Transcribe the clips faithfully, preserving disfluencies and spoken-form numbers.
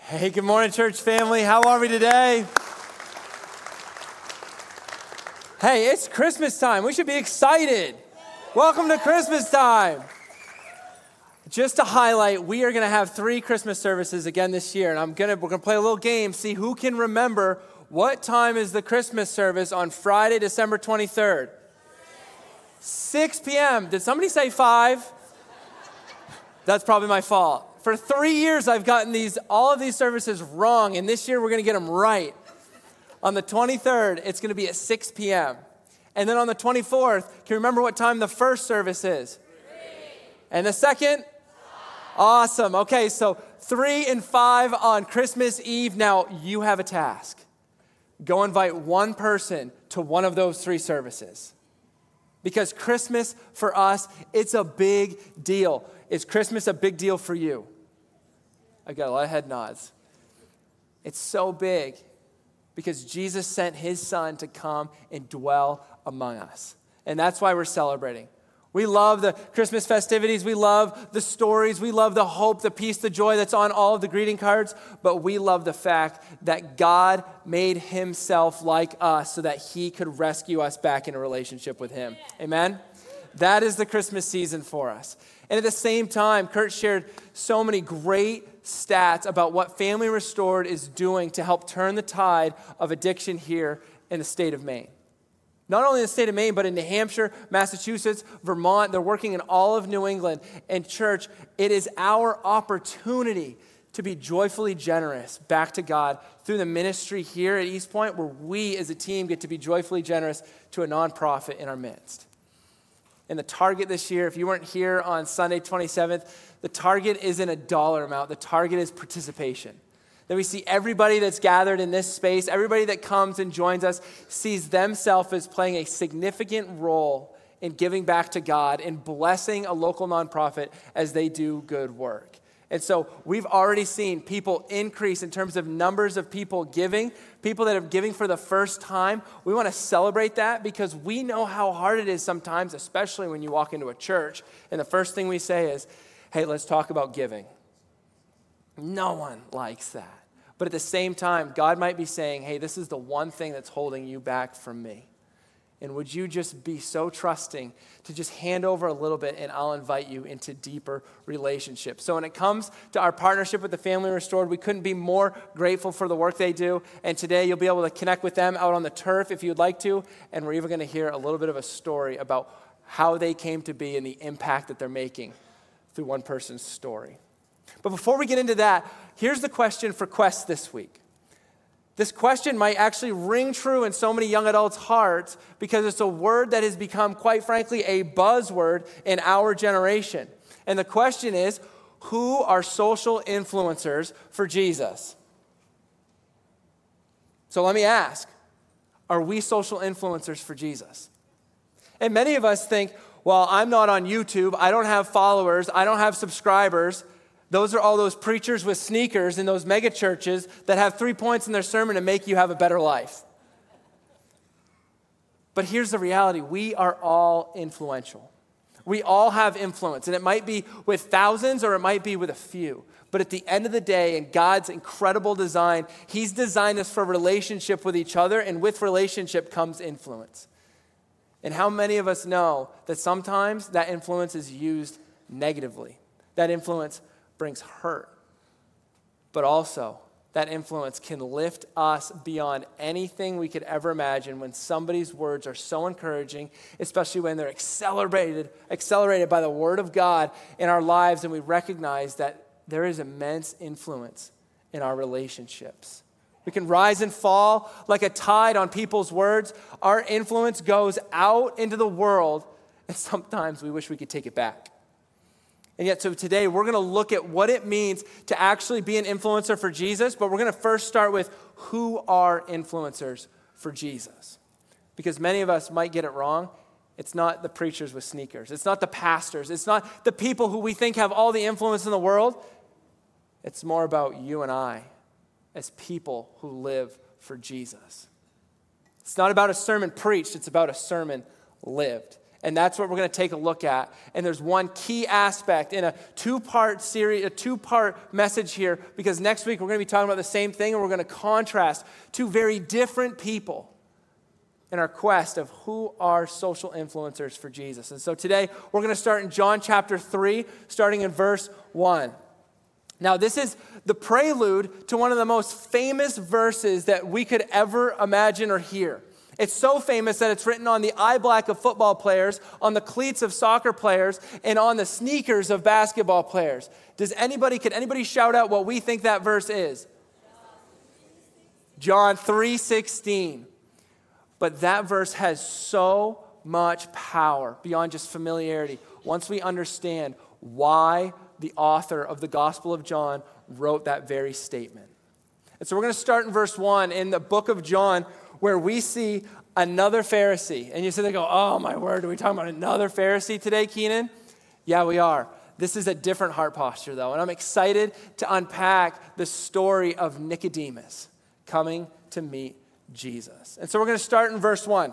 Hey, good morning, church family. How are we today? Hey, it's Christmas time. We should be excited. Welcome to Christmas time. Just to highlight, we are going to have three Christmas services again this year, and I'm gonna we're gonna play a little game, see who can remember what time is the Christmas service on Friday, December twenty-third. six p.m. Did somebody say five? That's probably my fault. For three years, I've gotten these all of these services wrong, and this year we're going to get them right. On the twenty-third, it's going to be at six p.m. And then on the twenty-fourth, can you remember what time the first service is? Three. And the second? Five. Awesome. Okay, so three and five on Christmas Eve. Now, you have a task. Go invite one person to one of those three services. Because Christmas, for us, it's a big deal. Is Christmas a big deal for you? I got a lot of head nods. It's so big because Jesus sent his son to come and dwell among us. And that's why we're celebrating. We love the Christmas festivities. We love the stories. We love the hope, the peace, the joy that's on all of the greeting cards. But we love the fact that God made himself like us so that he could rescue us back in a relationship with him. Amen? That is the Christmas season for us. And at the same time, Kurt shared so many great stats about what Family Restored is doing to help turn the tide of addiction here in the state of Maine. Not only in the state of Maine, but in New Hampshire, Massachusetts, Vermont. They're working in all of New England. And church, it is our opportunity to be joyfully generous back to God through the ministry here at East Point, where we as a team get to be joyfully generous to a nonprofit in our midst. And the target this year, if you weren't here on Sunday twenty-seventh, the target isn't a dollar amount. The target is participation. That we see everybody that's gathered in this space, everybody that comes and joins us, sees themselves as playing a significant role in giving back to God and blessing a local nonprofit as they do good work. And so we've already seen people increase in terms of numbers of people giving, people that are giving for the first time. We want to celebrate that because we know how hard it is sometimes, especially when you walk into a church, and the first thing we say is, hey, let's talk about giving. No one likes that. But at the same time, God might be saying, hey, this is the one thing that's holding you back from me. And would you just be so trusting to just hand over a little bit, and I'll invite you into deeper relationships. So when it comes to our partnership with the Family Restored, we couldn't be more grateful for the work they do. And today you'll be able to connect with them out on the turf if you'd like to. And we're even going to hear a little bit of a story about how they came to be and the impact that they're making through one person's story. But before we get into that, here's the question for Quest this week. This question might actually ring true in so many young adults' hearts because it's a word that has become, quite frankly, a buzzword in our generation. And the question is, who are social influencers for Jesus? So let me ask, are we social influencers for Jesus? And many of us think, well, I'm not on YouTube, I don't have followers, I don't have subscribers. Those are all those preachers with sneakers in those mega churches that have three points in their sermon to make you have a better life. But here's the reality. We are all influential. We all have influence, and it might be with thousands or it might be with a few. But at the end of the day, in God's incredible design, he's designed us for relationship with each other, and with relationship comes influence. And how many of us know that sometimes that influence is used negatively? That influence brings hurt. But also, that influence can lift us beyond anything we could ever imagine when somebody's words are so encouraging, especially when they're accelerated, accelerated by the word of God in our lives, and we recognize that there is immense influence in our relationships. We can rise and fall like a tide on people's words. Our influence goes out into the world, and sometimes we wish we could take it back. And yet, so today, we're going to look at what it means to actually be an influencer for Jesus, but we're going to first start with who are influencers for Jesus. Because many of us might get it wrong. It's not the preachers with sneakers. It's not the pastors. It's not the people who we think have all the influence in the world. It's more about you and I as people who live for Jesus. It's not about a sermon preached. It's about a sermon lived. And that's what we're going to take a look at. And there's one key aspect in a two-part series, a two-part message here, because next week we're going to be talking about the same thing, and we're going to contrast two very different people in our quest of who are social influencers for Jesus. And so today we're going to start in John chapter three, starting in verse one. Now, this is the prelude to one of the most famous verses that we could ever imagine or hear. It's so famous that it's written on the eye black of football players, on the cleats of soccer players, and on the sneakers of basketball players. Does anybody, could anybody shout out what we think that verse is? John three sixteen. But that verse has so much power beyond just familiarity. Once we understand why the author of the Gospel of John wrote that very statement. And so we're going to start in verse one in the book of John, where we see another Pharisee. And you sit there and go, oh my word, are we talking about another Pharisee today, Keenan? Yeah, we are. This is a different heart posture, though. And I'm excited to unpack the story of Nicodemus coming to meet Jesus. And so we're going to start in verse one.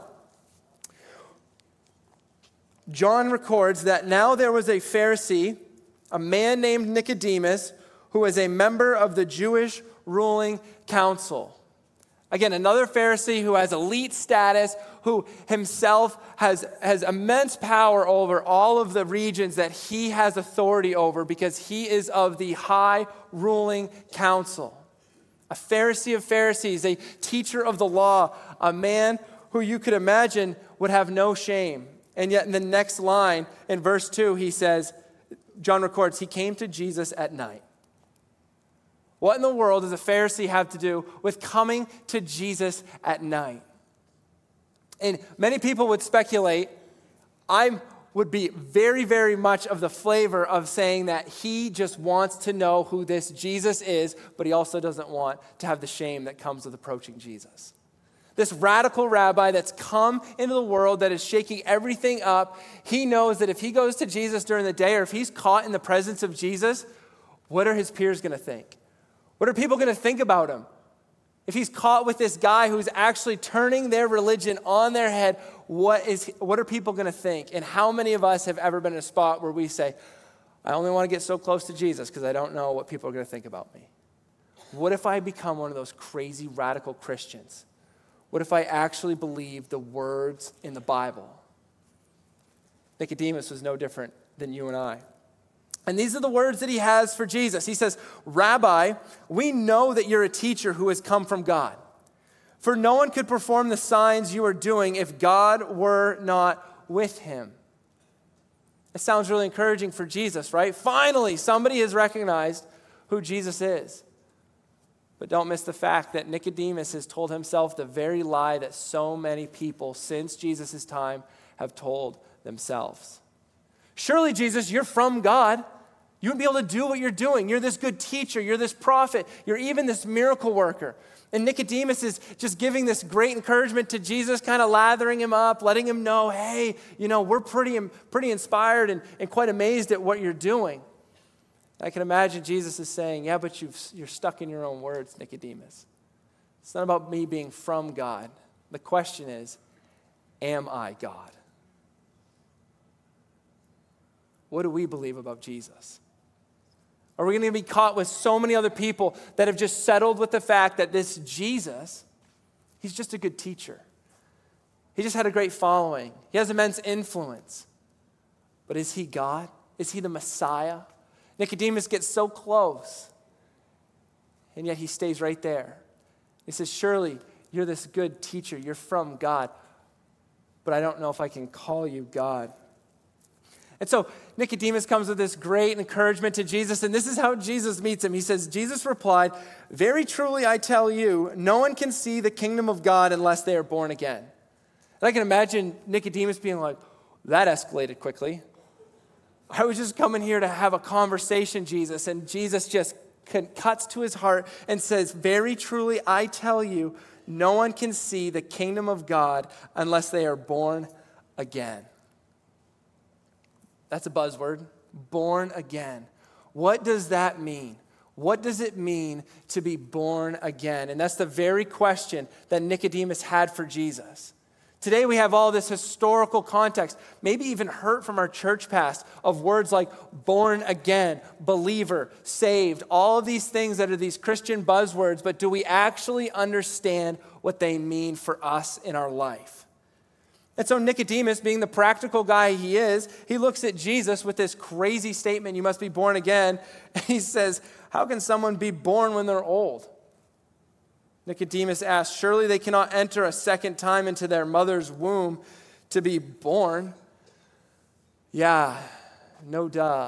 John records that now there was a Pharisee, a man named Nicodemus, who was a member of the Jewish ruling council. Again, another Pharisee who has elite status, who himself has, has immense power over all of the regions that he has authority over because he is of the high ruling council. A Pharisee of Pharisees, a teacher of the law, a man who you could imagine would have no shame. And yet in the next line, in verse two, he says, John records, he came to Jesus at night. What in the world does a Pharisee have to do with coming to Jesus at night? And many people would speculate, I would be very, very much of the flavor of saying that he just wants to know who this Jesus is, but he also doesn't want to have the shame that comes with approaching Jesus. This radical rabbi that's come into the world that is shaking everything up, he knows that if he goes to Jesus during the day or if he's caught in the presence of Jesus, what are his peers going to think? What are people going to think about him? If he's caught with this guy who's actually turning their religion on their head, what is what are people going to think? And how many of us have ever been in a spot where we say, I only want to get so close to Jesus because I don't know what people are going to think about me? What if I become one of those crazy radical Christians? What if I actually believe the words in the Bible? Nicodemus was no different than you and I. And these are the words that he has for Jesus. He says, Rabbi, we know that you're a teacher who has come from God. For no one could perform the signs you are doing if God were not with him. It sounds really encouraging for Jesus, right? Finally, somebody has recognized who Jesus is. But don't miss the fact that Nicodemus has told himself the very lie that so many people since Jesus' time have told themselves. Surely, Jesus, you're from God. You wouldn't be able to do what you're doing. You're this good teacher. You're this prophet. You're even this miracle worker. And Nicodemus is just giving this great encouragement to Jesus, kind of lathering him up, letting him know, hey, you know, we're pretty, pretty inspired and, and quite amazed at what you're doing. I can imagine Jesus is saying, yeah, but you've, you're stuck in your own words, Nicodemus. It's not about me being from God. The question is, am I God? What do we believe about Jesus? Are we going to be caught with so many other people that have just settled with the fact that this Jesus, he's just a good teacher. He just had a great following. He has immense influence. But is he God? Is he the Messiah? Nicodemus gets so close, and yet he stays right there. He says, surely you're this good teacher. You're from God, but I don't know if I can call you God. And so Nicodemus comes with this great encouragement to Jesus, and this is how Jesus meets him. He says, Jesus replied, very truly I tell you, no one can see the kingdom of God unless they are born again. And I can imagine Nicodemus being like, that escalated quickly. I was just coming here to have a conversation, Jesus, and Jesus just cuts to his heart and says, very truly I tell you, no one can see the kingdom of God unless they are born again. That's a buzzword, born again. What does that mean? What does it mean to be born again? And that's the very question that Nicodemus had for Jesus. Today we have all this historical context, maybe even hurt from our church past of words like born again, believer, saved, all of these things that are these Christian buzzwords, but do we actually understand what they mean for us in our life? And so Nicodemus, being the practical guy he is, he looks at Jesus with this crazy statement, you must be born again, and he says, how can someone be born when they're old? Nicodemus asked, surely they cannot enter a second time into their mother's womb to be born. Yeah, no duh.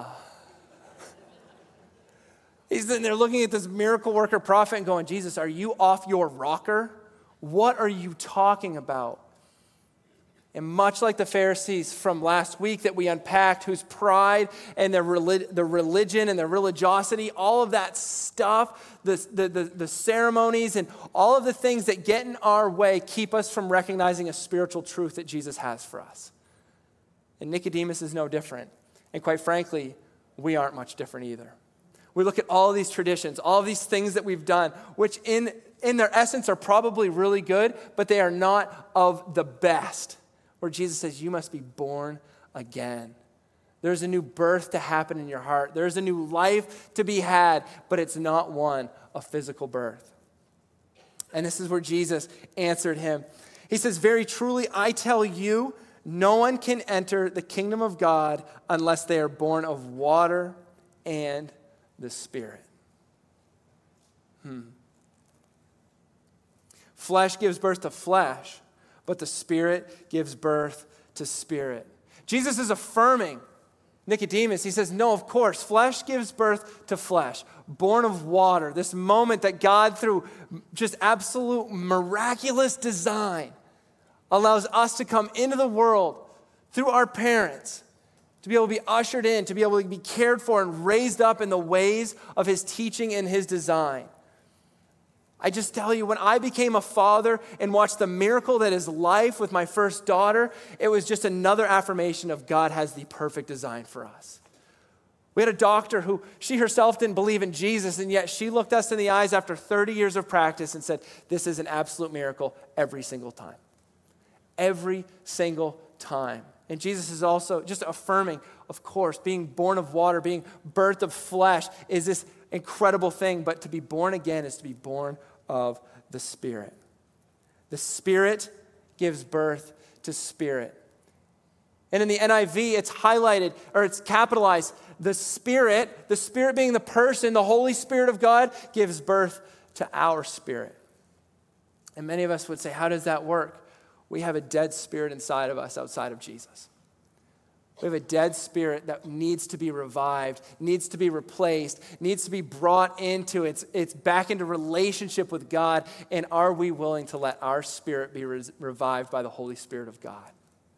He's sitting there looking at this miracle worker prophet and going, Jesus, are you off your rocker? What are you talking about? And much like the Pharisees from last week that we unpacked, whose pride and their, relig- their religion and their religiosity, all of that stuff, the, the, the, the ceremonies and all of the things that get in our way keep us from recognizing a spiritual truth that Jesus has for us. And Nicodemus is no different. And quite frankly, we aren't much different either. We look at all of these traditions, all of these things that we've done, which in, in their essence are probably really good, but they are not of the best. Where Jesus says, you must be born again. There's a new birth to happen in your heart. There's a new life to be had, but it's not one of physical birth. And this is where Jesus answered him. He says, very truly, I tell you, no one can enter the kingdom of God unless they are born of water and the Spirit. Hmm. Flesh gives birth to flesh, but the Spirit gives birth to spirit. Jesus is affirming Nicodemus. He says, no, of course, flesh gives birth to flesh, born of water. This moment that God, through just absolute miraculous design, allows us to come into the world through our parents, to be able to be ushered in, to be able to be cared for and raised up in the ways of his teaching and his design. I just tell you, when I became a father and watched the miracle that is life with my first daughter, it was just another affirmation of God has the perfect design for us. We had a doctor who, she herself didn't believe in Jesus, and yet she looked us in the eyes after thirty years of practice and said, this is an absolute miracle every single time. Every single time. And Jesus is also just affirming, of course, being born of water, being birthed of flesh is this incredible thing, but to be born again is to be born of the Spirit. The Spirit gives birth to spirit. And in the N I V, it's highlighted, or it's capitalized, the Spirit, the Spirit being the person, the Holy Spirit of God, gives birth to our spirit. And many of us would say, how does that work? We have a dead spirit inside of us outside of Jesus. We have a dead spirit that needs to be revived, needs to be replaced, needs to be brought into its, its back into relationship with God. And are we willing to let our spirit be re- revived by the Holy Spirit of God?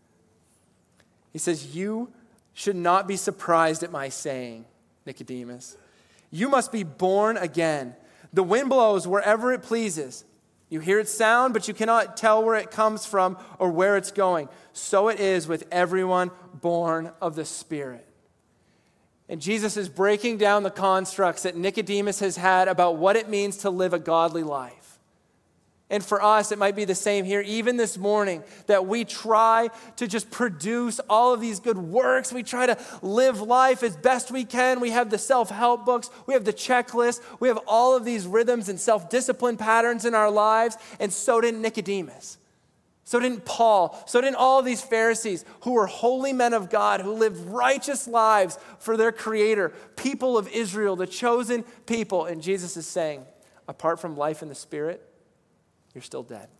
He says, you should not be surprised at my saying, Nicodemus. You must be born again. The wind blows wherever it pleases. You hear its sound, but you cannot tell where it comes from or where it's going. So it is with everyone born of the Spirit. And Jesus is breaking down the constructs that Nicodemus has had about what it means to live a godly life. And for us, it might be the same here, even this morning, that we try to just produce all of these good works. We try to live life as best we can. We have the self-help books. We have the checklist. We have all of these rhythms and self-discipline patterns in our lives. And so did Nicodemus. So didn't Paul. So didn't all of these Pharisees who were holy men of God, who lived righteous lives for their Creator, people of Israel, the chosen people. And Jesus is saying, apart from life in the Spirit, you're still dead.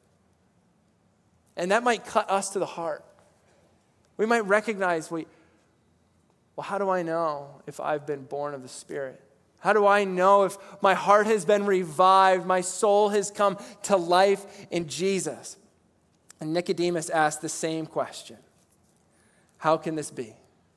And that might cut us to the heart. We might recognize, we, well, how do I know if I've been born of the Spirit? How do I know if my heart has been revived, my soul has come to life in Jesus? And Nicodemus asked the same question. How can this be?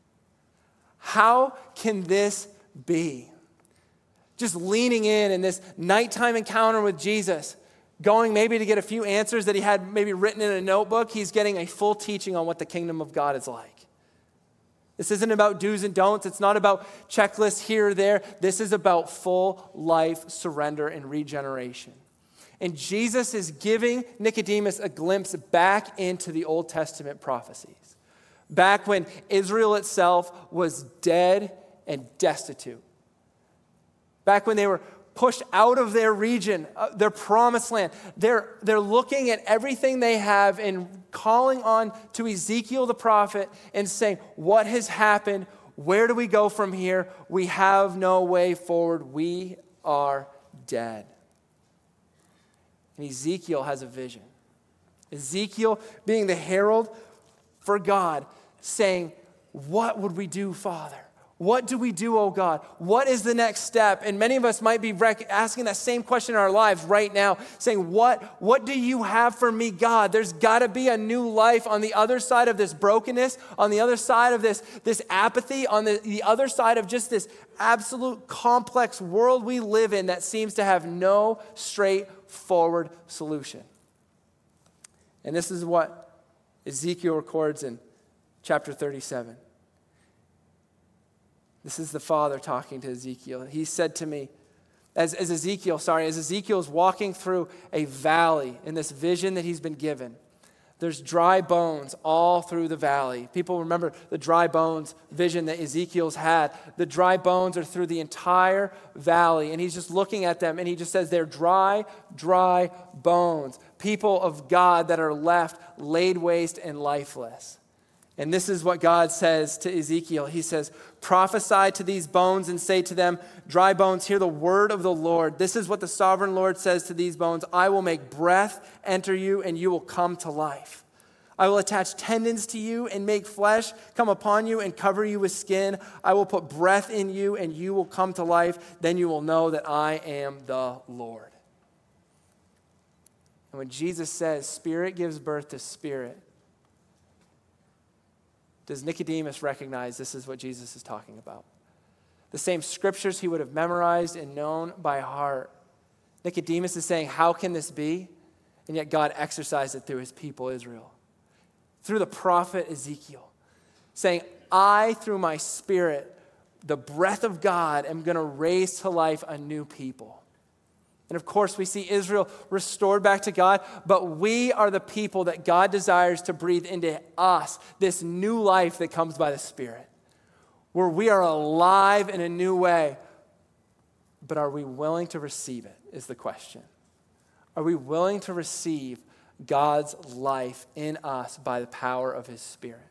How can this be? Just leaning in in this nighttime encounter with Jesus, going maybe to get a few answers that he had maybe written in a notebook, he's getting a full teaching on what the kingdom of God is like. This isn't about do's and don'ts. It's not about checklists here or there. This is about full life surrender and regeneration. And Jesus is giving Nicodemus a glimpse back into the Old Testament prophecies, back when Israel itself was dead and destitute, back when they were pushed out of their region, uh, their promised land. They're, they're looking at everything they have and calling on to Ezekiel the prophet and saying, what has happened? Where do we go from here? We have no way forward. We are dead. And Ezekiel has a vision. Ezekiel, being the herald for God, saying, what would we do, Father? What do we do, oh God? What is the next step? And many of us might be rec- asking that same question in our lives right now, saying, what, what do you have for me, God? There's got to be a new life on the other side of this brokenness, on the other side of this, this apathy, on the, the other side of just this absolute complex world we live in that seems to have no straightforward solution. And this is what Ezekiel records in chapter thirty-seven. This is the Father talking to Ezekiel. He said to me, as, as Ezekiel, sorry, as Ezekiel is walking through a valley in this vision that he's been given, there's dry bones all through the valley. People remember the dry bones vision that Ezekiel's had. The dry bones are through the entire valley, and he's just looking at them, and he just says they're dry, dry bones. People of God that are left laid waste and lifeless. And this is what God says to Ezekiel. He says, prophesy to these bones and say to them, dry bones, hear the word of the Lord. This is what the sovereign Lord says to these bones. I will make breath enter you and you will come to life. I will attach tendons to you and make flesh come upon you and cover you with skin. I will put breath in you and you will come to life. Then you will know that I am the Lord. And when Jesus says spirit gives birth to spirit, does Nicodemus recognize this is what Jesus is talking about? The same scriptures he would have memorized and known by heart. Nicodemus is saying, how can this be? And yet God exercised it through his people, Israel. Through the prophet Ezekiel. Saying, I, through my spirit, the breath of God, am going to raise to life a new people. And of course, we see Israel restored back to God, but we are the people that God desires to breathe into us, this new life that comes by the Spirit, where we are alive in a new way. But are we willing to receive it, is the question. Are we willing to receive God's life in us by the power of his Spirit?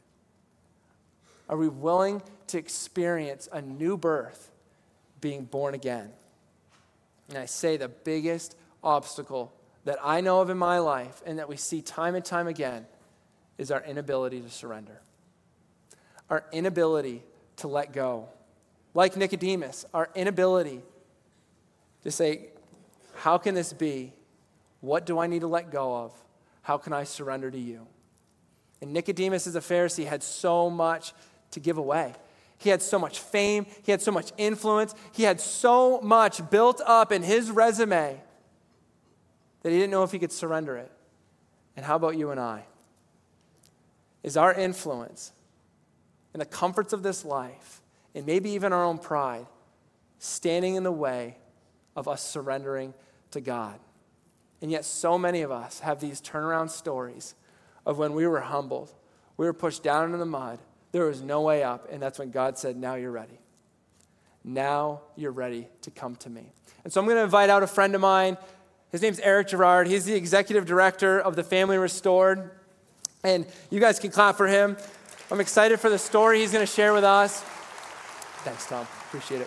Are we willing to experience a new birth, being born again? And I say the biggest obstacle that I know of in my life and that we see time and time again is our inability to surrender. Our inability to let go. Like Nicodemus, our inability to say, how can this be? What do I need to let go of? How can I surrender to you? And Nicodemus, as a Pharisee, had so much to give away. He had so much fame. He had so much influence. He had so much built up in his resume that he didn't know if he could surrender it. And how about you and I? Is our influence and the comforts of this life, and maybe even our own pride, standing in the way of us surrendering to God? And yet so many of us have these turnaround stories of when we were humbled, we were pushed down into the mud, there was no way up, and that's when God said, now you're ready. Now you're ready to come to me. And so I'm going to invite out a friend of mine. His name's Eric Gerard. He's the executive director of the Family Restored. And you guys can clap for him. I'm excited for the story he's going to share with us. Thanks, Tom. Appreciate it.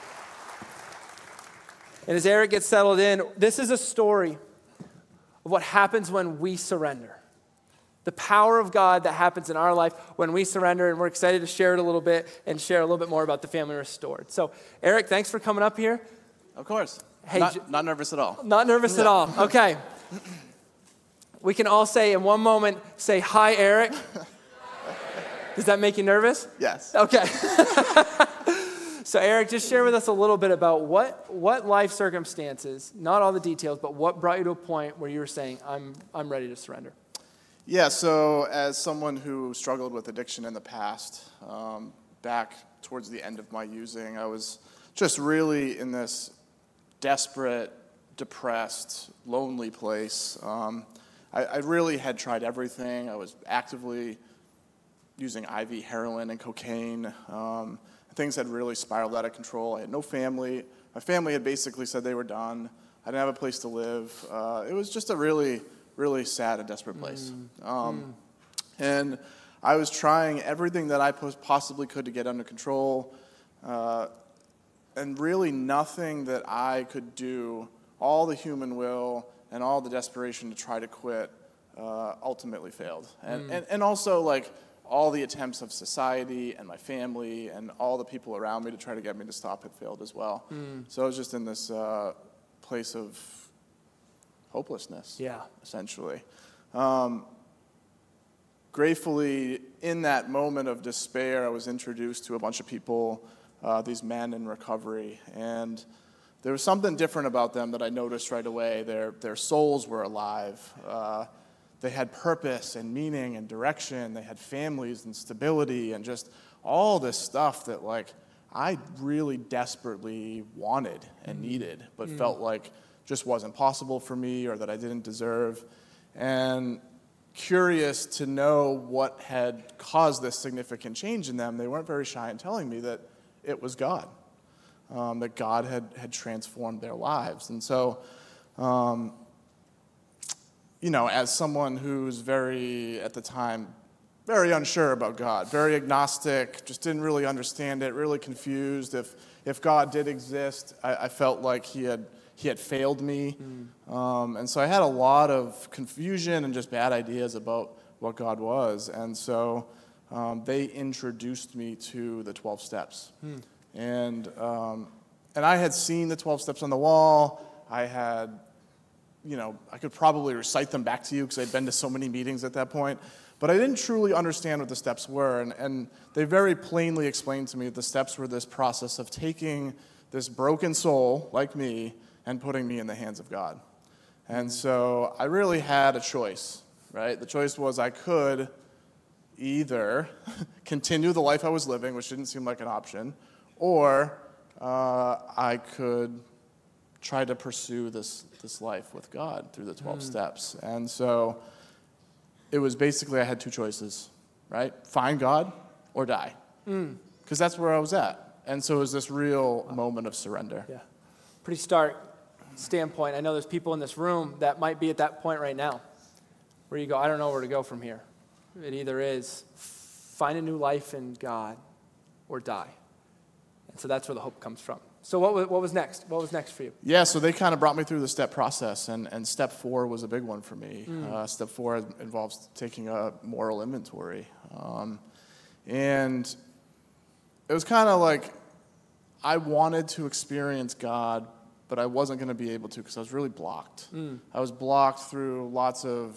And as Eric gets settled in, this is a story of what happens when we surrender. The power of God that happens in our life when we surrender, and we're excited to share it a little bit and share a little bit more about the Family Restored. So, Eric, thanks for coming up here. Of course. Hey, not, j- not nervous at all. Not nervous at all. Okay. We can all say in one moment, say, hi, Eric. Does that make you nervous? Yes. Okay. So, Eric, just share with us a little bit about what, what life circumstances, not all the details, but what brought you to a point where you were saying, I'm, I'm ready to surrender. Yeah, so as someone who struggled with addiction in the past, um, back towards the end of my using, I was just really in this desperate depressed, lonely place. Um, I, I really had tried everything. I was actively using I V heroin and cocaine. Um, things had really spiraled out of control. I had no family. My family had basically said they were done. I didn't have a place to live. Uh, it was just a really, really sad and desperate place. Mm. Um, mm. And I was trying everything that I possibly could to get under control, uh, and really nothing that I could do, all the human will and all the desperation to try to quit, uh, ultimately failed. And, mm. and and also, like, all the attempts of society and my family and all the people around me to try to get me to stop had failed as well. Mm. So I was just in this uh, place of hopelessness, yeah. essentially. Um, gratefully, in that moment of despair, I was introduced to a bunch of people, uh, these men in recovery, and there was something different about them that I noticed right away. Their, their souls were alive. Uh, They had purpose and meaning and direction. They had families and stability and just all this stuff that, like, I really desperately wanted and needed, but mm. felt like just wasn't possible for me or that I didn't deserve. And curious to know what had caused this significant change in them, they weren't very shy in telling me that it was God, um, that God had, had transformed their lives. And so, um, you know, as someone who's very, at the time, very unsure about God, very agnostic, just didn't really understand it, really confused. If if God did exist, I, I felt like he had he had failed me. Mm. Um, and so I had a lot of confusion and just bad ideas about what God was. And so um, they introduced me to the twelve steps. Mm. And um, and I had seen the twelve steps on the wall. I had you know, I could probably recite them back to you because I'd been to so many meetings at that point, but I didn't truly understand what the steps were, and, and they very plainly explained to me that the steps were this process of taking this broken soul, like me, and putting me in the hands of God. And so I really had a choice, right? The choice was I could either continue the life I was living, which didn't seem like an option, or uh, I could try to pursue this this life with God through the twelve mm. steps. And so it was basically I had two choices, right? Find God or die. Because mm. that's where I was at. And so it was this real wow. moment of surrender. Yeah. Pretty stark standpoint. I know there's people in this room that might be at that point right now where you go, I don't know where to go from here. It either is find a new life in God or die. And so that's where the hope comes from. So what was, what was next? What was next for you? Yeah, so they kind of brought me through the step process, and, and step four was a big one for me. Mm. Uh, step four involves taking a moral inventory. Um, and it was kind of like I wanted to experience God, but I wasn't going to be able to because I was really blocked. Mm. I was blocked through lots of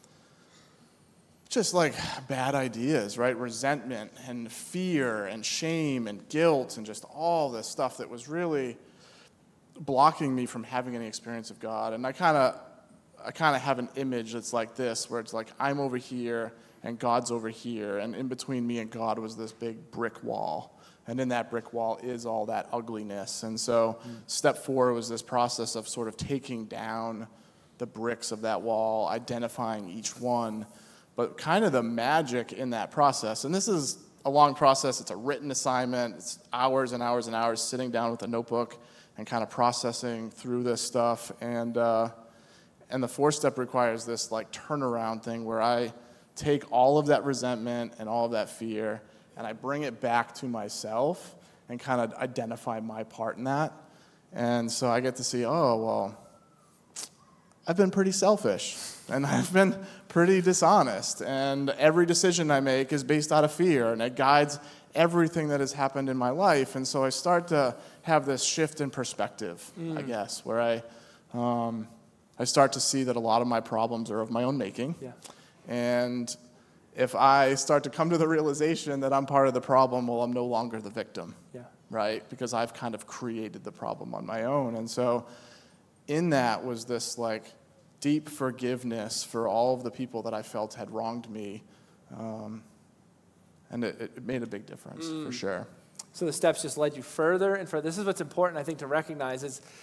just like bad ideas, right? Resentment and fear and shame and guilt and just all this stuff that was really blocking me from having any experience of God. And I kind of I kind of have an image that's like this, where it's like I'm over here and God's over here, and in between me and God was this big brick wall. And in that brick wall is all that ugliness. And so mm. step four was this process of sort of taking down the bricks of that wall, identifying each one. But kind of the magic in that process, and this is a long process, it's a written assignment, it's hours and hours and hours sitting down with a notebook and kind of processing through this stuff. And uh, and the fourth step requires this like turnaround thing where I take all of that resentment and all of that fear and I bring it back to myself and kind of identify my part in that. And so I get to see, oh, well, I've been pretty selfish, and I've been pretty dishonest, and every decision I make is based out of fear, and it guides everything that has happened in my life. And so I start to have this shift in perspective, mm. I guess, where I um, I start to see that a lot of my problems are of my own making. Yeah. And if I start to come to the realization that I'm part of the problem, well, I'm no longer the victim, yeah. right? Because I've kind of created the problem on my own. And so in that was this like deep forgiveness for all of the people that I felt had wronged me. Um, and it, it made a big difference, mm. for sure. So the steps just led you further and further. This is what's important, I think, to recognize is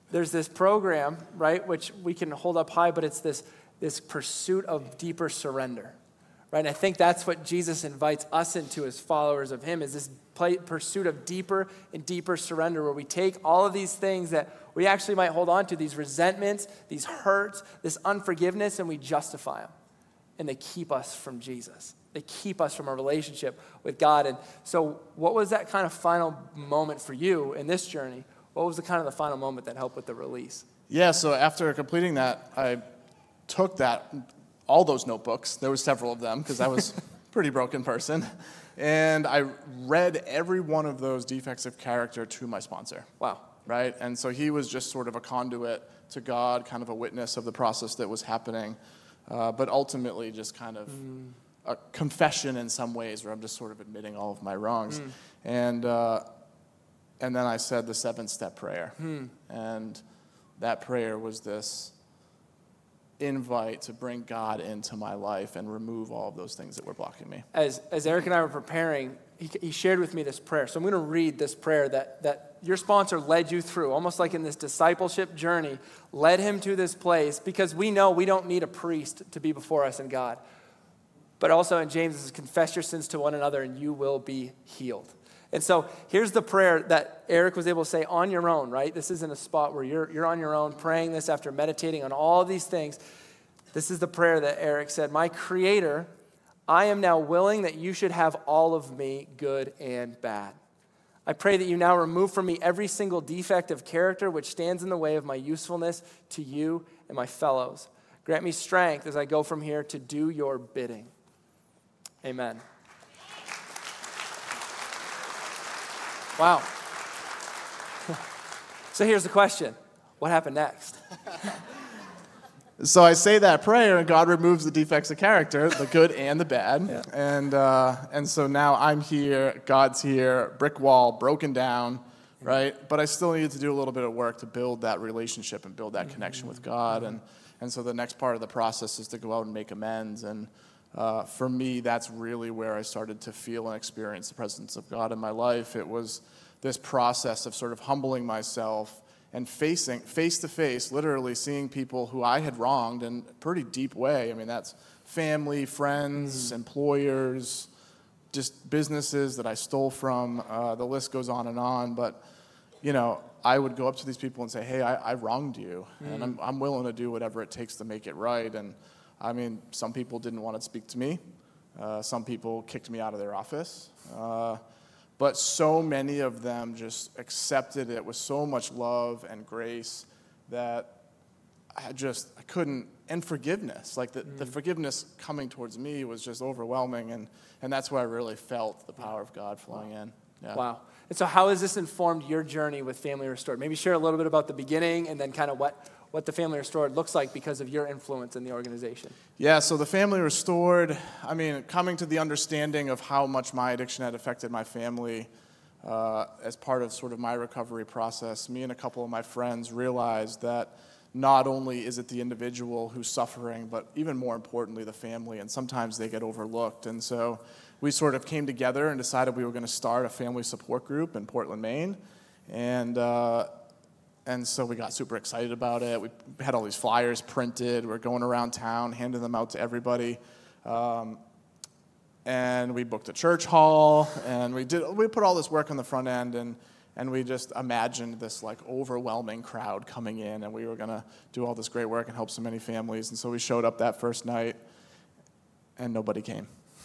there's this program, right, which we can hold up high, but it's this, this pursuit of deeper surrender, right? And I think that's what Jesus invites us into as followers of him, is this play, pursuit of deeper and deeper surrender, where we take all of these things that we actually might hold on to, these resentments, these hurts, this unforgiveness, and we justify them. And they keep us from Jesus. They keep us from a relationship with God. And so what was that kind of final moment for you in this journey? What was the kind of the final moment that helped with the release? Yeah, so after completing that, I took that, all those notebooks, there were several of them, because I was a pretty broken person, and I read every one of those defects of character to my sponsor. Wow. Right? And so he was just sort of a conduit to God, kind of a witness of the process that was happening, uh, but ultimately just kind of mm. a confession in some ways, where I'm just sort of admitting all of my wrongs. Mm. And uh, and then I said the seven-step prayer. Mm. And that prayer was this invite to bring God into my life and remove all of those things that were blocking me. As as Eric and I were preparing, he, he shared with me this prayer. So I'm going to read this prayer that, that your sponsor led you through, almost like in this discipleship journey, led him to this place, because we know we don't need a priest to be before us in God. But also in James, it says, confess your sins to one another and you will be healed. And so here's the prayer that Eric was able to say on your own, right? This isn't a spot where you're, you're on your own praying this after meditating on all of these things. This is the prayer that Eric said, my Creator, I am now willing that you should have all of me, good and bad. I pray that you now remove from me every single defect of character which stands in the way of my usefulness to you and my fellows. Grant me strength as I go from here to do your bidding. Amen. Wow. So here's the question. What happened next? So I say that prayer, and God removes the defects of character, the good and the bad. Yeah. And uh, and so now I'm here, God's here, brick wall, broken down, right? But I still needed to do a little bit of work to build that relationship and build that mm-hmm. connection with God. And, and so the next part of the process is to go out and make amends. And uh, for me, that's really where I started to feel and experience the presence of God in my life. It was this process of sort of humbling myself and facing, face-to-face, literally seeing people who I had wronged in a pretty deep way. I mean, that's family, friends, mm-hmm. employers, just businesses that I stole from. Uh, the list goes on and on. But, you know, I would go up to these people and say, hey, I, I wronged you, mm-hmm. and I'm, I'm willing to do whatever it takes to make it right. And, I mean, some people didn't want to speak to me. Uh, some people kicked me out of their office. Uh, But so many of them just accepted it with so much love and grace that I just, I couldn't, and forgiveness. Like the, mm. the forgiveness coming towards me was just overwhelming, and, and that's where I really felt the power of God flowing in. Yeah. Wow. And so how has this informed your journey with Family Restored? Maybe share a little bit about the beginning and then kind of what, what the Family Restored looks like because of your influence in the organization. Yeah, so the Family Restored, I mean, coming to the understanding of how much my addiction had affected my family uh, as part of sort of my recovery process, me and a couple of my friends realized that not only is it the individual who's suffering, but even more importantly, the family, and sometimes they get overlooked. And so we sort of came together and decided we were going to start a family support group in Portland, Maine. And uh, and so we got super excited about it. We had all these flyers printed. We're going around town, handing them out to everybody. Um, and we booked a church hall, and we did we put all this work on the front end, and and we just imagined this like overwhelming crowd coming in, and we were going to do all this great work and help so many families. And so we showed up that first night, and nobody came.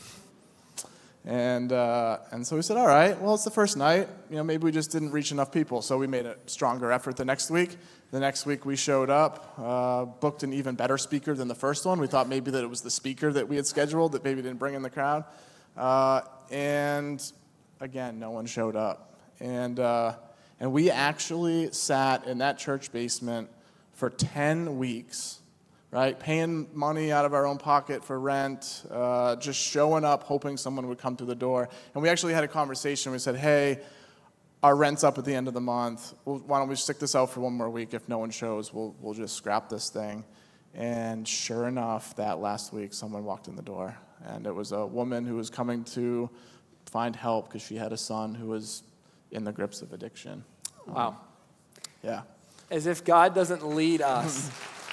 And uh, and so we said, all right, well, it's the first night. You know, maybe we just didn't reach enough people. So we made a stronger effort the next week. The next week we showed up, uh, booked an even better speaker than the first one. We thought maybe that it was the speaker that we had scheduled that maybe didn't bring in the crowd. Uh, and again, no one showed up. And uh, and we actually sat in that church basement for ten weeks. Right, paying money out of our own pocket for rent, uh, just showing up, hoping someone would come to the door. And we actually had a conversation. We said, hey, our rent's up at the end of the month. Well, why don't we stick this out for one more week? If no one shows, we'll we'll just scrap this thing. And sure enough, that last week, someone walked in the door. And it was a woman who was coming to find help because she had a son who was in the grips of addiction. Wow. Um, yeah. as if God doesn't lead us.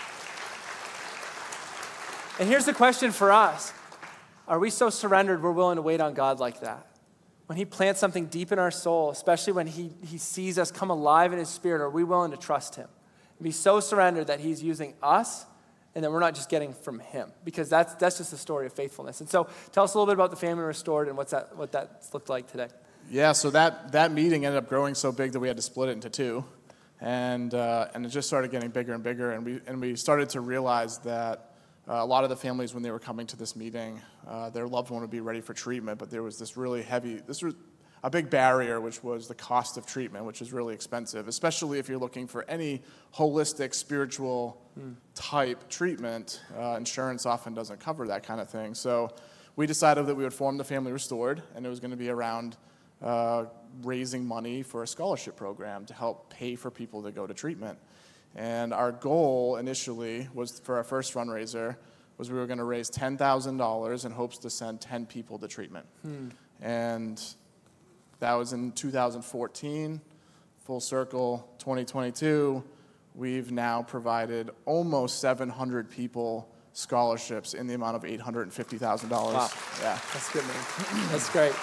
And here's the question for us. Are we so surrendered we're willing to wait on God like that? When he plants something deep in our soul, especially when he, he sees us come alive in his spirit, are we willing to trust him? And be so surrendered that he's using us and that we're not just getting from him, because that's that's just the story of faithfulness. And so tell us a little bit about the Family Restored and what's that what that's looked like today. Yeah, so that, that meeting ended up growing so big that we had to split it into two. And uh, and it just started getting bigger and bigger. And we and we started to realize that uh, a lot of the families, when they were coming to this meeting, uh, their loved one would be ready for treatment, but there was this really heavy, this was a big barrier, which was the cost of treatment, which is really expensive, especially if you're looking for any holistic, spiritual mm. type treatment. Uh, insurance often doesn't cover that kind of thing. So we decided that we would form the Family Restored, and it was going to be around uh, raising money for a scholarship program to help pay for people to go to treatment. And our goal initially was, for our first fundraiser, was we were going to raise ten thousand dollars in hopes to send ten people to treatment. Hmm. And that was in two thousand fourteen. Full circle, twenty twenty-two, we've now provided almost seven hundred people scholarships in the amount of eight hundred fifty thousand dollars. Wow. Yeah. That's good, man. That's great.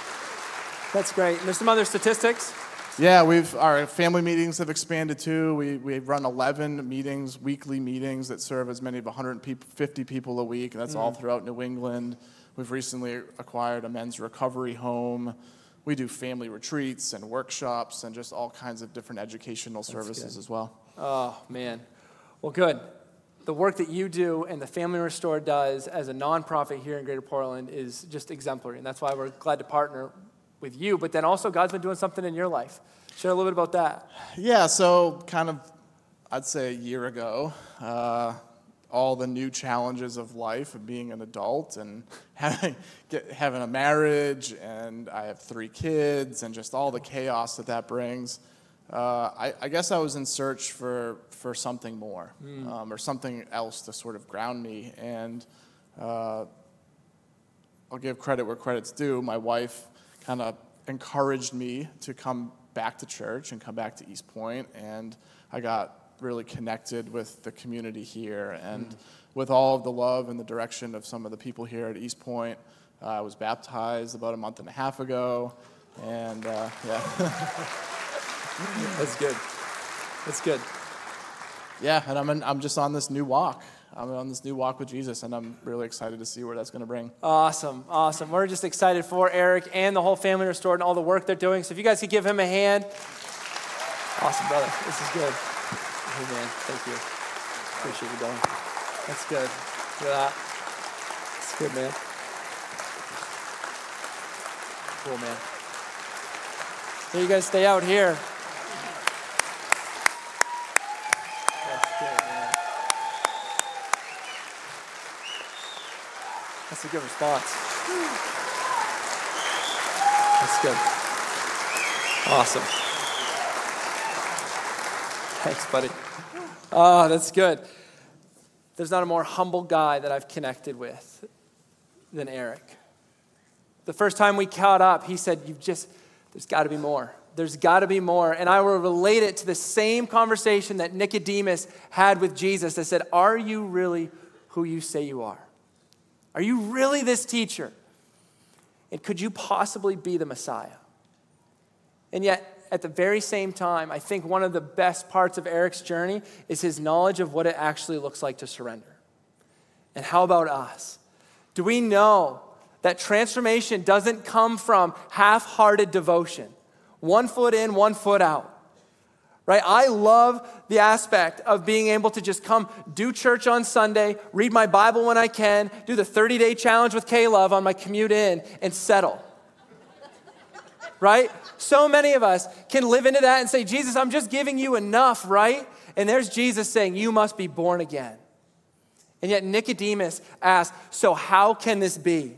That's great. And there's some other statistics. Yeah, we've our family meetings have expanded too. We we run eleven meetings, weekly meetings that serve as many as one hundred fifty people a week. And that's mm. all throughout New England. We've recently acquired a men's recovery home. We do family retreats and workshops and just all kinds of different educational services as well. Oh, man. Well, good. The work that you do and the Family Restored does as a nonprofit here in Greater Portland is just exemplary. And that's why we're glad to partner with you. But then also God's been doing something in your life. Share a little bit about that. Yeah, so kind of, I'd say a year ago, uh, all the new challenges of life of being an adult and having get, having a marriage, and I have three kids, and just all the chaos that that brings. Uh, I, I guess I was in search for, for something more, mm. um, or something else to sort of ground me. And uh, I'll give credit where credit's due. My wife kind of encouraged me to come back to church and come back to East Point, and I got really connected with the community here and mm. with all of the love and the direction of some of the people here at East Point. Uh, I was baptized about a month and a half ago, and uh, yeah. That's good. That's good. Yeah, and I'm in, I'm just on this new walk. I'm on this new walk with Jesus, and I'm really excited to see where that's going to bring. Awesome, awesome. We're just excited for Eric and the whole Family Restored and all the work they're doing. So if you guys could give him a hand. Awesome, brother. This is good. Hey, man, thank you. Appreciate you, brother. That's good. Look at that. It's good, man. Cool, man. So you guys stay out here. That's good, man. That's a good response. That's good. Awesome. Thanks, buddy. Oh, that's good. There's not a more humble guy that I've connected with than Eric. The first time we caught up, he said, "You've just, there's got to be more. There's got to be more." And I will relate it to the same conversation that Nicodemus had with Jesus that said, "Are you really who you say you are? Are you really this teacher? And could you possibly be the Messiah?" And yet, at the very same time, I think one of the best parts of Eric's journey is his knowledge of what it actually looks like to surrender. And how about us? Do we know that transformation doesn't come from half-hearted devotion? One foot in, one foot out. Right? I love the aspect of being able to just come do church on Sunday, read my Bible when I can, do the thirty-day challenge with K-Love on my commute in, and settle. Right? So many of us can live into that and say, "Jesus, I'm just giving you enough," right? And there's Jesus saying, "You must be born again." And yet Nicodemus asks, "So how can this be?"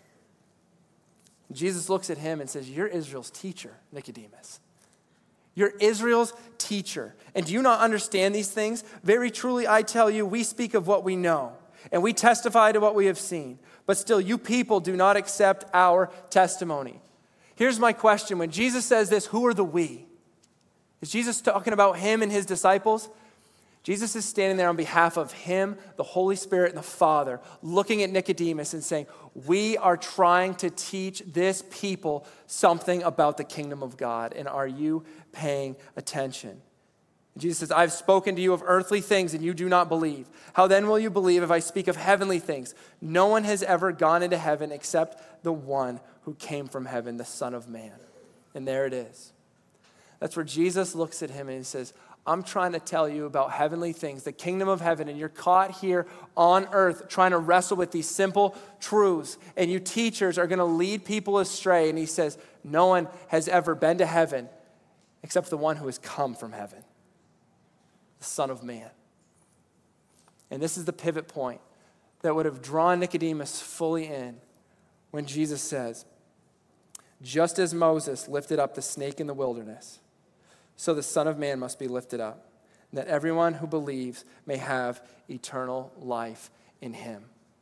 Jesus looks at him and says, "You're Israel's teacher, Nicodemus. You're Israel's teacher. And do you not understand these things? Very truly, I tell you, we speak of what we know, and we testify to what we have seen. But still, you people do not accept our testimony." Here's my question. When Jesus says this, who are the we? Is Jesus talking about him and his disciples? Jesus is standing there on behalf of him, the Holy Spirit, and the Father, looking at Nicodemus and saying, we are trying to teach this people something about the kingdom of God, and are you paying attention? And Jesus says, I've spoken to you of earthly things, and you do not believe. How then will you believe if I speak of heavenly things? No one has ever gone into heaven except the one who came from heaven, the Son of Man. And there it is. That's where Jesus looks at him and he says, I'm trying to tell you about heavenly things, the kingdom of heaven, and you're caught here on earth trying to wrestle with these simple truths, and you teachers are going to lead people astray. And he says, no one has ever been to heaven except the one who has come from heaven, the Son of Man. And this is the pivot point that would have drawn Nicodemus fully in when Jesus says, just as Moses lifted up the snake in the wilderness, so the Son of Man must be lifted up, and that everyone who believes may have eternal life in him.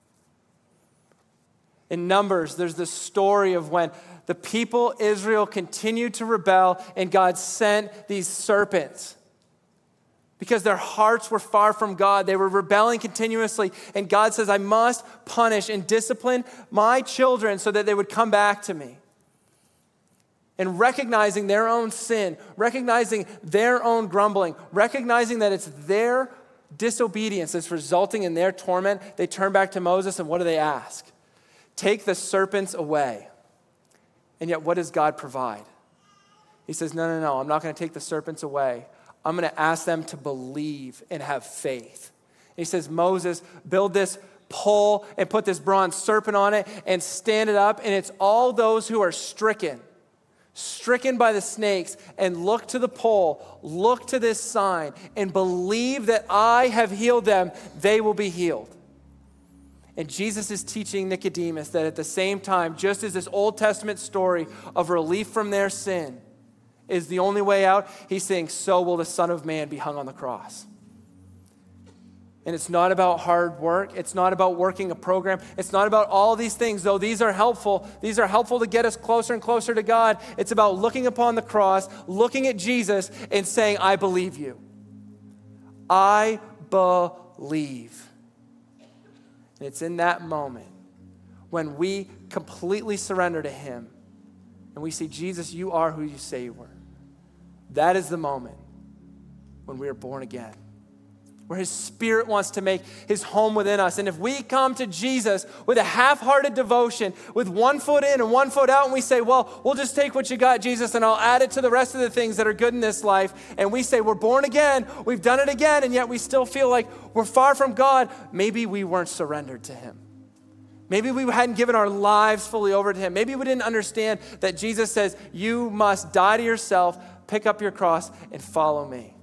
In Numbers, there's this story of when the people Israel continued to rebel and God sent these serpents because their hearts were far from God. They were rebelling continuously, and God says, I must punish and discipline my children so that they would come back to me. And recognizing their own sin, recognizing their own grumbling, recognizing that it's their disobedience that's resulting in their torment, they turn back to Moses, and what do they ask? Take the serpents away. And yet what does God provide? He says, no, no, no, I'm not going to take the serpents away. I'm going to ask them to believe and have faith. And he says, Moses, build this pole and put this bronze serpent on it and stand it up, and it's all those who are stricken. stricken by the snakes, and look to the pole, look to this sign, and believe that I have healed them, they will be healed. And Jesus is teaching Nicodemus that at the same time, just as this Old Testament story of relief from their sin is the only way out, he's saying, so will the Son of Man be hung on the cross. And it's not about hard work. It's not about working a program. It's not about all these things, though these are helpful. These are helpful to get us closer and closer to God. It's about looking upon the cross, looking at Jesus, and saying, I believe you. I believe. And it's in that moment when we completely surrender to him and we say, Jesus, you are who you say you were. That is the moment when we are born again, where his Spirit wants to make his home within us. And if we come to Jesus with a half-hearted devotion, with one foot in and one foot out, and we say, well, we'll just take what you got, Jesus, and I'll add it to the rest of the things that are good in this life, and we say we're born again, we've done it again, and yet we still feel like we're far from God, maybe we weren't surrendered to him. Maybe we hadn't given our lives fully over to him. Maybe we didn't understand that Jesus says, you must die to yourself, pick up your cross, and follow me.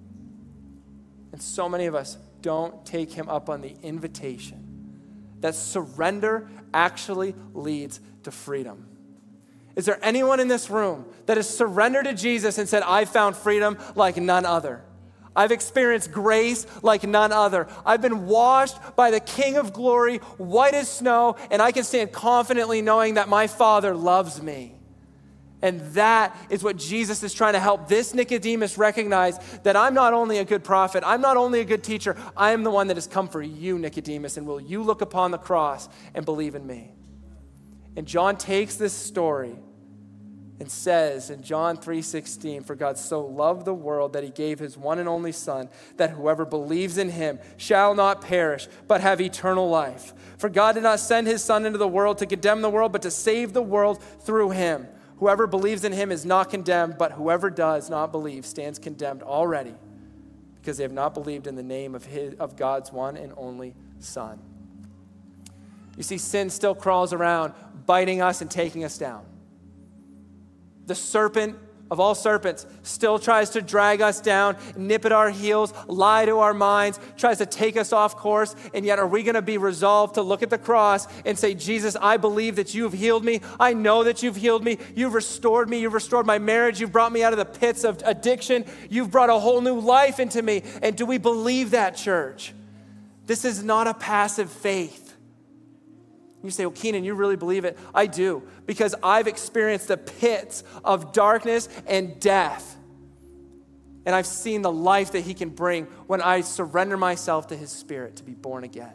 And so many of us don't take him up on the invitation that surrender actually leads to freedom. Is there anyone in this room that has surrendered to Jesus and said, I found freedom like none other? I've experienced grace like none other. I've been washed by the King of Glory, white as snow, and I can stand confidently knowing that my Father loves me. And that is what Jesus is trying to help this Nicodemus recognize, that I'm not only a good prophet, I'm not only a good teacher, I am the one that has come for you, Nicodemus, and will you look upon the cross and believe in me? And John takes this story and says in John three sixteen, for God so loved the world that he gave his one and only Son, that whoever believes in him shall not perish, but have eternal life. For God did not send his Son into the world to condemn the world, but to save the world through him. Whoever believes in him is not condemned, but whoever does not believe stands condemned already, because they have not believed in the name of his, of God's one and only Son. You see, sin still crawls around, biting us and taking us down. The serpent of all serpents still tries to drag us down, nip at our heels, lie to our minds, tries to take us off course. And yet are we going to be resolved to look at the cross and say, Jesus, I believe that you have healed me. I know that you've healed me. You've restored me. You've restored my marriage. You've brought me out of the pits of addiction. You've brought a whole new life into me. And do we believe that, church? This is not a passive faith. You say, well, Keenan, you really believe it? I do, because I've experienced the pits of darkness and death. And I've seen the life that he can bring when I surrender myself to his Spirit to be born again.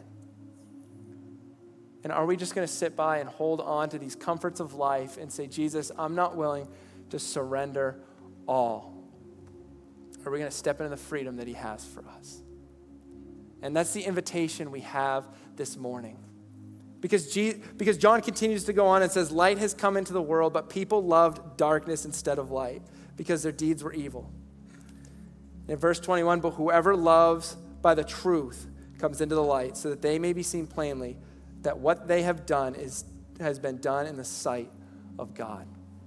And are we just going to sit by and hold on to these comforts of life and say, Jesus, I'm not willing to surrender all? Or are we going to step into the freedom that he has for us? And that's the invitation we have this morning. Because, G- because John continues to go on and says, light has come into the world, but people loved darkness instead of light because their deeds were evil. In verse twenty-one, but whoever loves by the truth comes into the light so that they may be seen plainly that what they have done is has been done in the sight of God.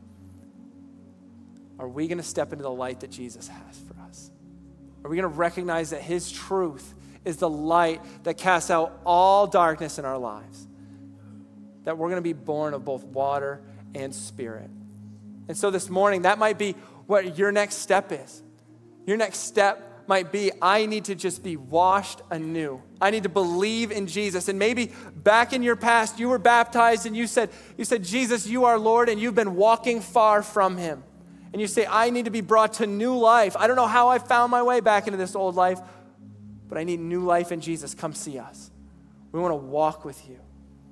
Are we going to step into the light that Jesus has for us? Are we going to recognize that his truth is the light that casts out all darkness in our lives? That we're going to be born of both water and spirit. And so this morning, that might be what your next step is. Your next step might be, I need to just be washed anew. I need to believe in Jesus. And maybe back in your past, you were baptized and you said, you said, Jesus, you are Lord, and you've been walking far from him. And you say, I need to be brought to new life. I don't know how I found my way back into this old life, but I need new life in Jesus. Come see us. We want to walk with you.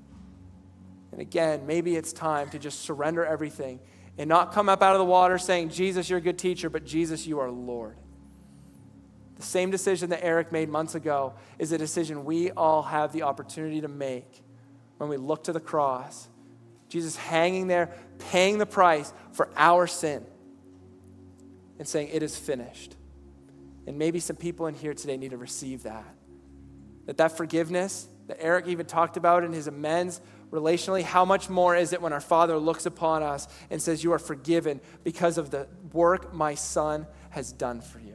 And again, maybe it's time to just surrender everything and not come up out of the water saying, Jesus, you're a good teacher, but Jesus, you are Lord. The same decision that Eric made months ago is a decision we all have the opportunity to make when we look to the cross. Jesus hanging there, paying the price for our sin and saying, it is finished. And maybe some people in here today need to receive that. That that forgiveness that Eric even talked about in his amends relationally, how much more is it when our Father looks upon us and says, you are forgiven because of the work my Son has done for you.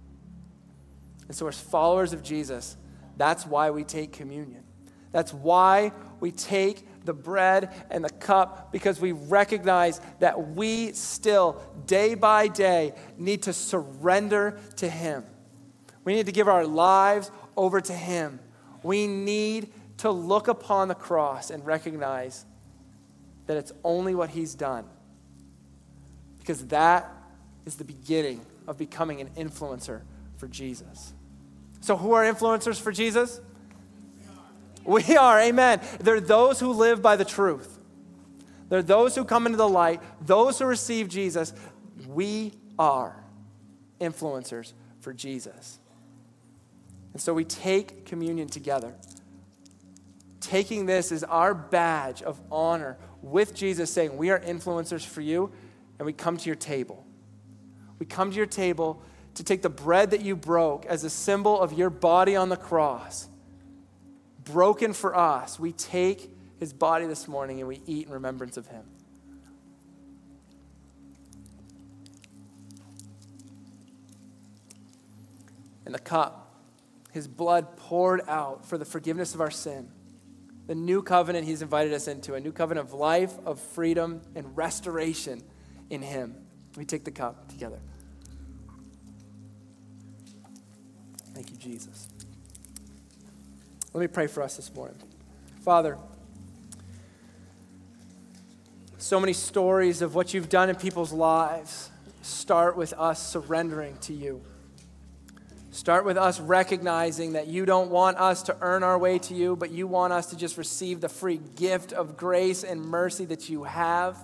And so as followers of Jesus, that's why we take communion. That's why we take the bread and the cup, because we recognize that we still, day by day, need to surrender to him. We need to give our lives over to him. We need to look upon the cross and recognize that it's only what he's done. Because that is the beginning of becoming an influencer for Jesus. So who are influencers for Jesus? We are, amen. They're those who live by the truth. They're those who come into the light, those who receive Jesus. We are influencers for Jesus. And so we take communion together. Taking this is our badge of honor with Jesus, saying we are influencers for you, and we come to your table. We come to your table to take the bread that you broke as a symbol of your body on the cross, broken for us. We take his body this morning and we eat in remembrance of him. And the cup, his blood poured out for the forgiveness of our sin. The new covenant he's invited us into, a new covenant of life, of freedom, and restoration in him. We take the cup together. Thank you, Jesus. Let me pray for us this morning. Father, so many stories of what you've done in people's lives start with us surrendering to you. Start with us recognizing that you don't want us to earn our way to you, but you want us to just receive the free gift of grace and mercy that you have.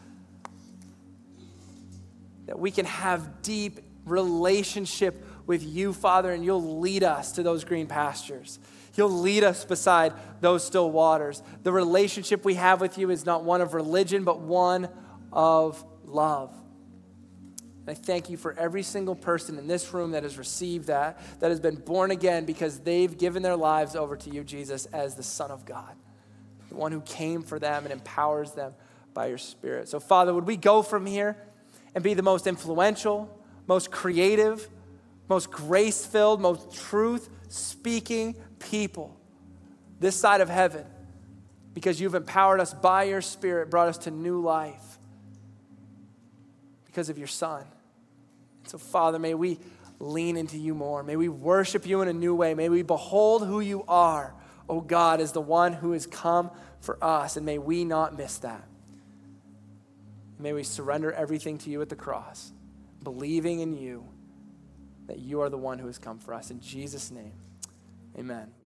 That we can have deep relationship with you, Father, and you'll lead us to those green pastures. You'll lead us beside those still waters. The relationship we have with you is not one of religion, but one of love. And I thank you for every single person in this room that has received that, that has been born again because they've given their lives over to you, Jesus, as the Son of God, the one who came for them and empowers them by your Spirit. So, Father, would we go from here and be the most influential, most creative, most grace-filled, most truth-speaking people this side of heaven, because you've empowered us by your Spirit, brought us to new life because of your Son. So, Father, may we lean into you more. May we worship you in a new way. May we behold who you are, oh God, as the one who has come for us, and may we not miss that. May we surrender everything to you at the cross, believing in you that you are the one who has come for us. In Jesus' name, amen.